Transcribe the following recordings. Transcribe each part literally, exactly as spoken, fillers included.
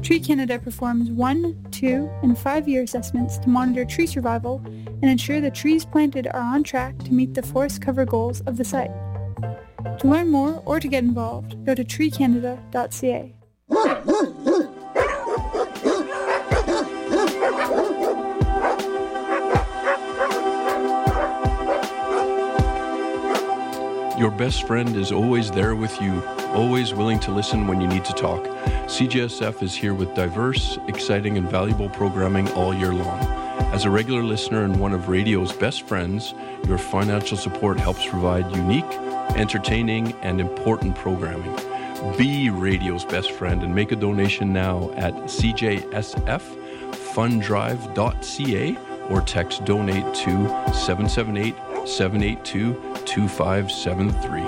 Tree Canada performs one, two, and five-year assessments to monitor tree survival and ensure the trees planted are on track to meet the forest cover goals of the site. To learn more or to get involved, go to tree canada dot c a. Your best friend is always there with you, always willing to listen when you need to talk. C J S F is here with diverse, exciting, and valuable programming all year long. As a regular listener and one of radio's best friends, your financial support helps provide unique, entertaining, and important programming. Be radio's best friend and make a donation now at c j s f fund drive dot c a or text donate to seven seven eight, seven eight two, two five seven three.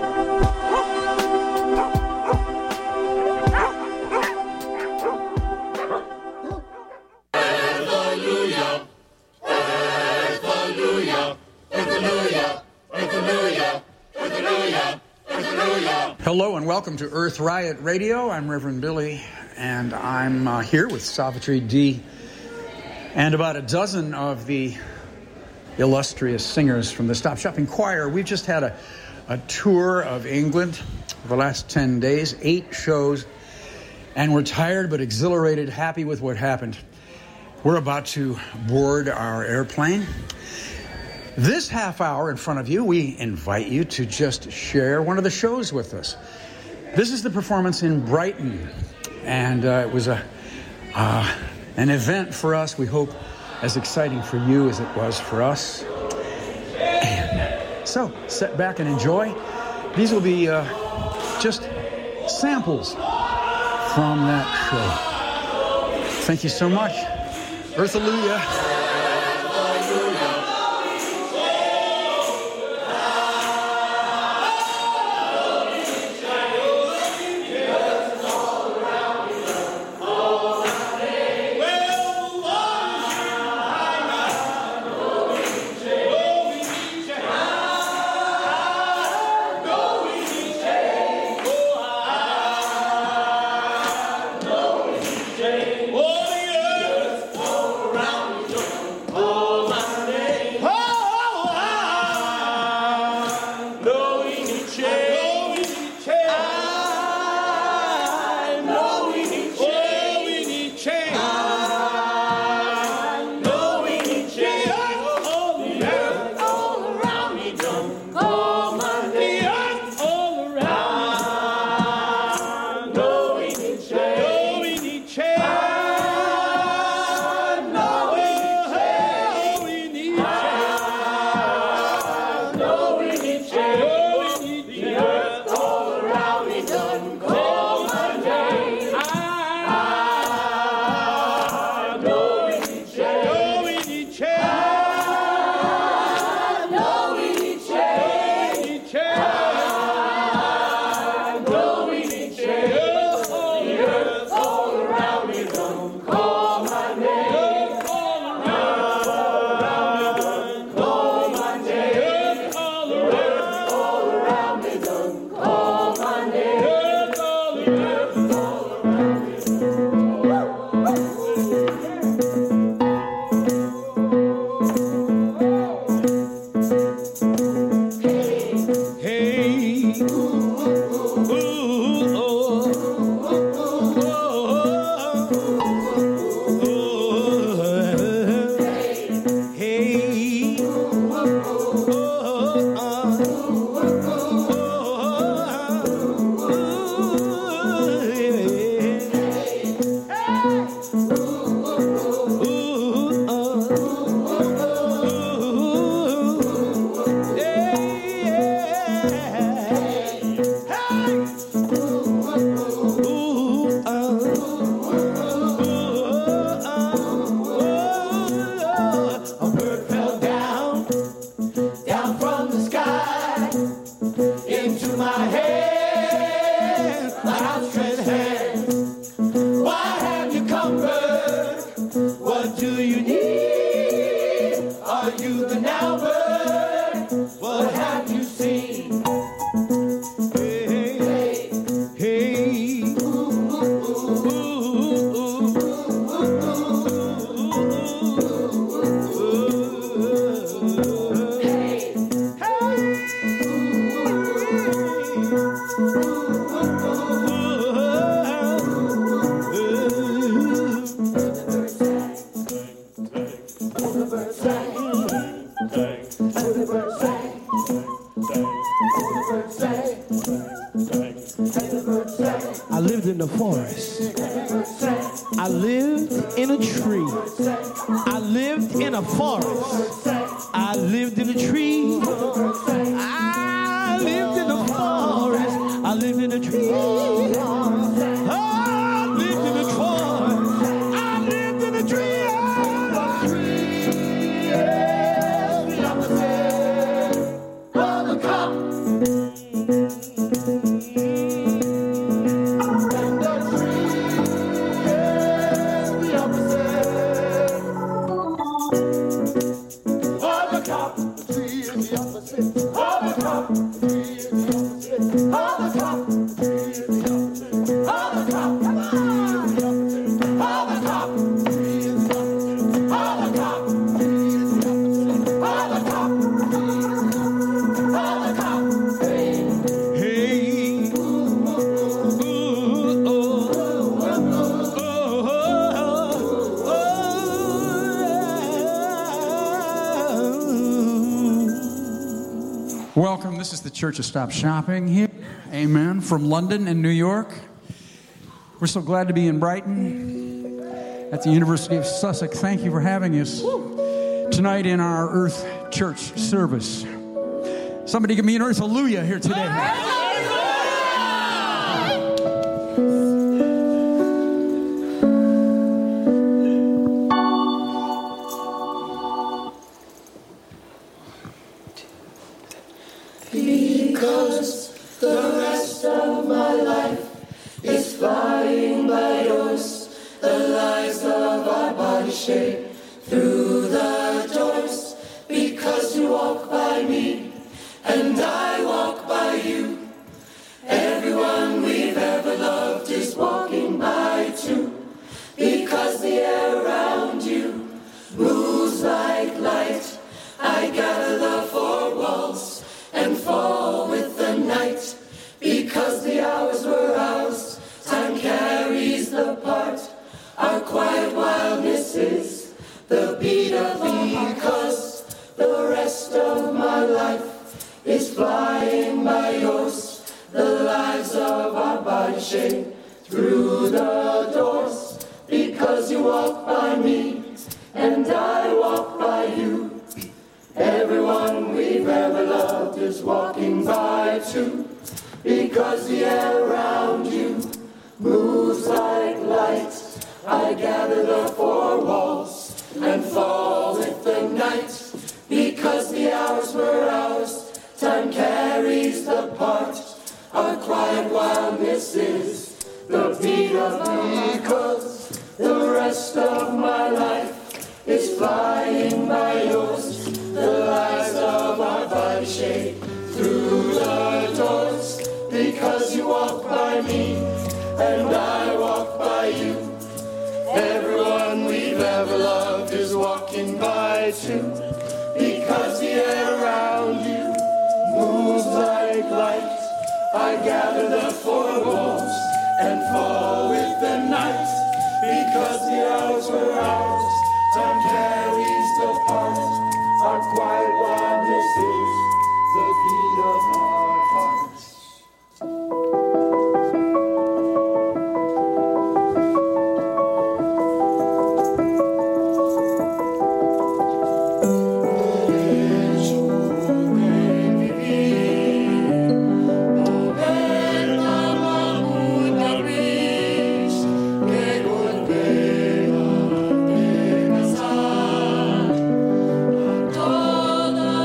Hello and welcome to Earth Riot Radio. I'm Reverend Billy, and I'm uh, here with Savitri D. and about a dozen of the illustrious singers from the Stop Shopping Choir. We've just had a, a tour of England for the last ten days, eight shows, and we're tired but exhilarated, happy with what happened. We're about to board our airplane. This half hour in front of you, we invite you to just share one of the shows with us. This is the performance in Brighton, and uh, it was a uh, an event for us. We hope as exciting for you as it was for us. And so, sit back and enjoy. These will be uh, just samples from that show. Thank you so much. Earth-alleluia. Oh, the earth all around you. a forest. I lived in a tree. I lived in a forest. I lived in a tree. I lived in a forest. I lived in a tree. I lived in a forest. I lived in a tree. A tree is the opposite of a cup. Welcome. This is the Church of Stop Shopping here. Amen. From London and New York. We're so glad to be in Brighton at the University of Sussex. Thank you for having us tonight in our Earth Church service. Somebody give me an Earth Hallelujah here today. Because the rest of my life is flying by yours, the lives of our body shape through the doors. Because you walk by me and I walk by you, everyone we've ever loved is walking by too. Because the air around you moves like light, I gather the four walls and fall with the night. Because the hours were ours, time carries the part. Our quiet wildness is the beat of the heart. Because the rest of my life is flying by yours, the lives of our body shape through the doors. Because you walk by me and I walk by you, everyone we've ever loved is walking by too. Because the air around you moves like light, I gather the four walls and fall with the night. Because the hours were ours, time carries the part. Our quiet wildness is the beat of the. Because the rest of my life is flying by yours, the lives of our body shape through the doors. Because you walk by me and I walk by you, everyone we've ever loved is walking by too. Because the air around you moves like light, I gather the four walls and fall with the night. Because the hours were ours, time carries the part. Our quiet wildness is the beat of our hearts. Toda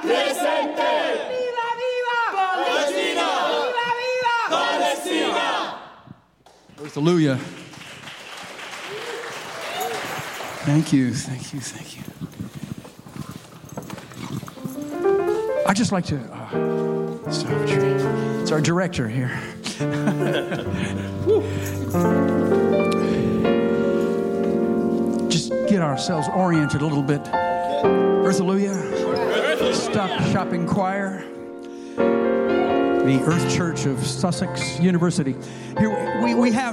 presente. ¡Viva, viva! Palestina! ¡Viva, viva! Palestina! Hallelujah. Thank you, thank you, thank you. I'd just like to, uh, it's our director here. Just get ourselves oriented a little bit. Earthalujah, Stop Shopping Choir, the Earth Church of Sussex University. Here we, we have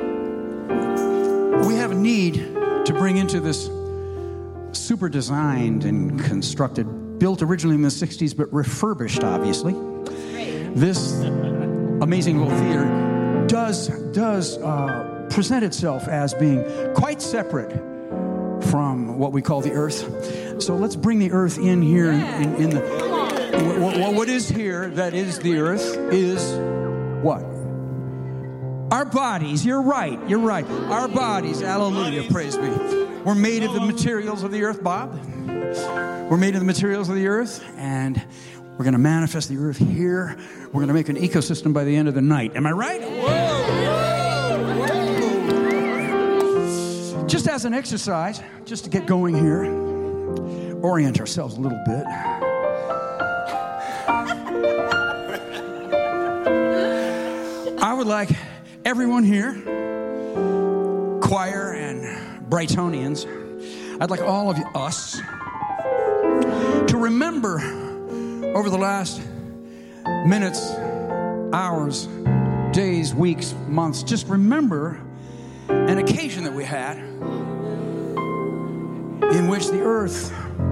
we have a need to bring into this super designed and constructed, built originally in the sixties, but refurbished, obviously. This amazing little theater does does uh, present itself as being quite separate from what we call the earth. So let's bring the earth in here. Yeah. In, in the what, what is here that is the earth is what? Our bodies. You're right. You're right. Our bodies. Hallelujah. Praise be. We're made of the materials of the earth, Bob. We're made of the materials of the earth, and we're going to manifest the earth here. We're going to make an ecosystem by the end of the night. Am I right? Whoa. Just as an exercise, just to get going here, orient ourselves a little bit. I would like everyone here, choir and Brightonians, I'd like all of you, us, to remember over the last minutes, hours, days, weeks, months, just remember an occasion that we had in which the earth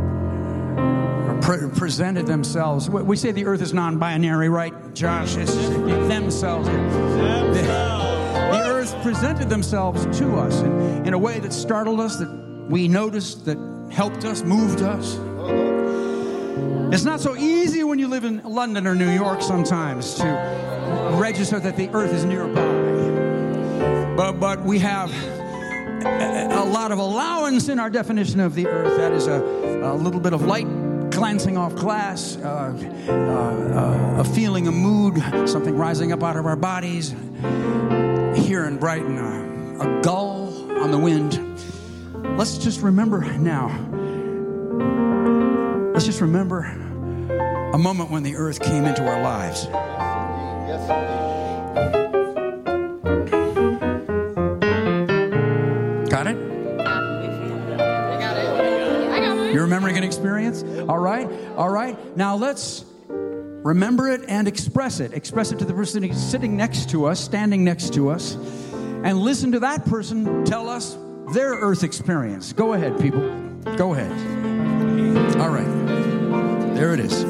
pre- presented themselves. We say the earth is non-binary, right, Josh? It's themselves. The, the earth presented themselves to us in, in a way that startled us, that we noticed, that helped us, moved us. It's not so easy when you live in London or New York sometimes to register that the earth is nearby. But, but we have a, a lot of allowance in our definition of the earth. That is a, a little bit of light glancing off glass, uh, uh, uh, a feeling, a mood, something rising up out of our bodies. Here in Brighton, uh, a gull on the wind. Let's just remember now. Let's just remember a moment when the earth came into our lives. Got it? I got it. I got it. You're remembering an experience? All right. All right. Now let's remember it and express it. Express it to the person sitting next to us, standing next to us, and listen to that person tell us their earth experience. Go ahead, people. Go ahead. All right. There it is.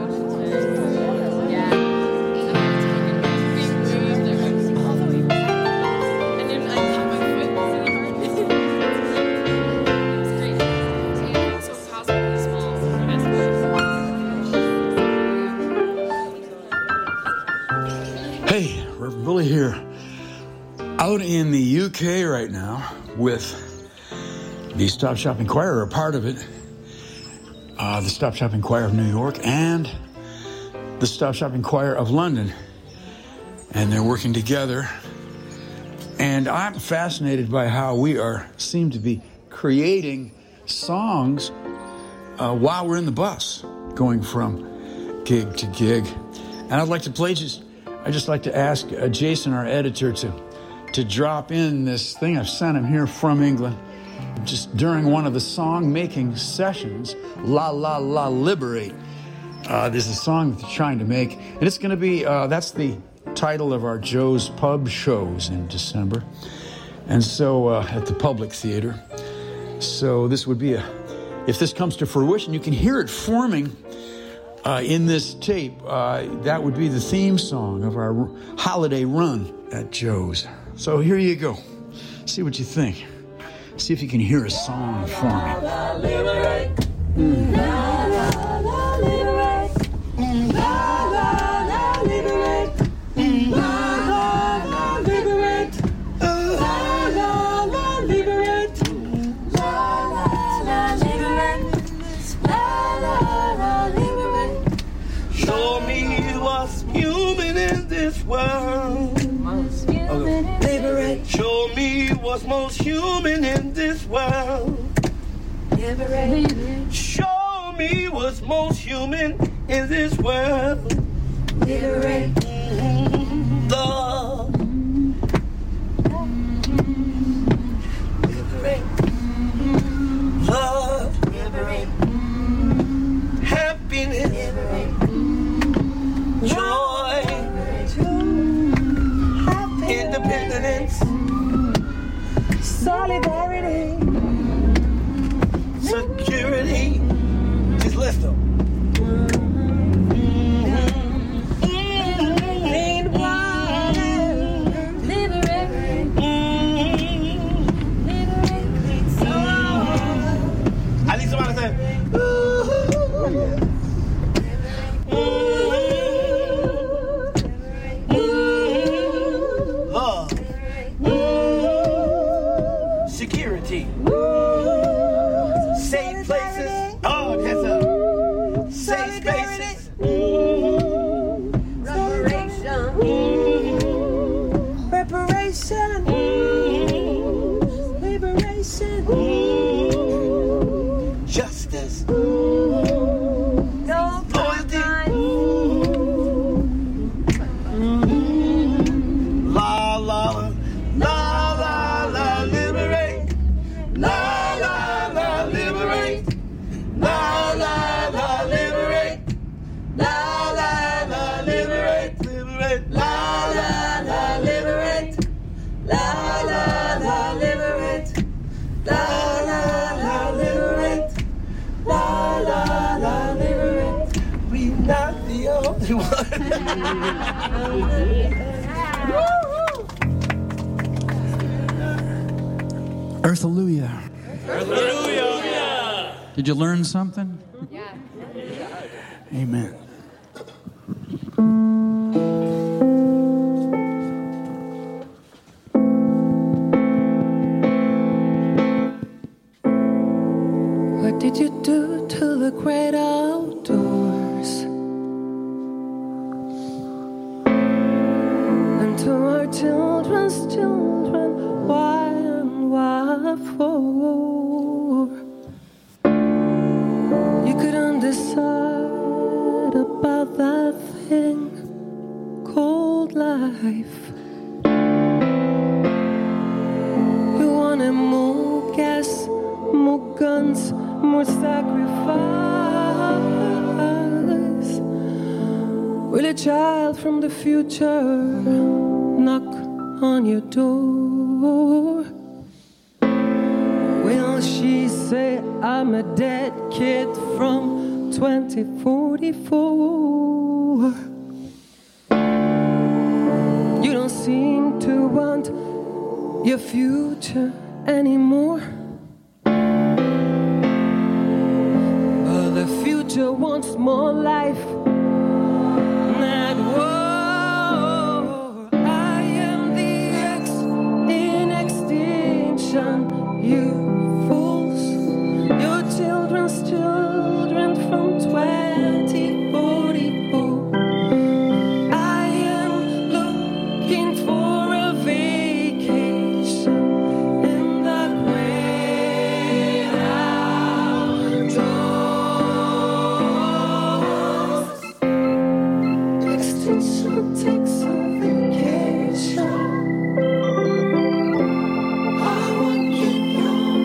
Hey, Reverend Billy here. Out in the U K right now with the Stop Shopping Choir, a part of it. Uh, the Stop Shopping Choir of New York and the Stop Shopping Choir of London. And they're working together. And I'm fascinated by how we are seem to be creating songs uh, while we're in the bus, going from gig to gig. And I'd like to play just, I'd just like to ask uh, Jason, our editor, to, to drop in this thing. I've sent him here from England. Just during one of the song-making sessions, La La La Liberate. Uh, there's a song that they're trying to make, and it's going to be, uh, that's the title of our Joe's Pub shows in December. And so, uh, at the Public Theater. So this would be a, if this comes to fruition, you can hear it forming uh, in this tape. Uh, that would be the theme song of our holiday run at Joe's. So here you go. See what you think. See if you can hear a song forming. Mm. world. Most human in liberate. Show me what's most human in this world. Liberate. Show me what's most human in this world. Liberate. Mm-hmm. Love. Liberate. Love. Liberate. Happiness. Liberate. Joy. Independence. Solidarity. Security. Just list them. Clean water. Liberate. Liberate. Clean soul. I need somebody to say, ooh, love. Security. Safe places. Oh, that's a safe spaces. Reparation. Reparation. Liberation. Justice. No Loyalty. time. La la la la la liberate. La la la liberate. La la la liberate. La la la liberate. Liberate. La la la liberate. La la la liberate. La la la liberate. La la la liberate. We not the only one. Earthalluia. Did you learn something? Yeah. Amen. What did you do to the great outdoors? And to our children's children, why and why for? You couldn't decide about that thing called life. You wanted more gas, more guns, more sacrifice. Will a child from the future knock on your door? Will she say, I'm a dead kid from twenty forty-four? You don't seem to want your future anymore. But the future wants more life. Not war. I am the X in extinction. You fools, your children's children from twenty forty-four. I am looking for a vacation in the great outdoors. Extinction takes a vacation. I will keep your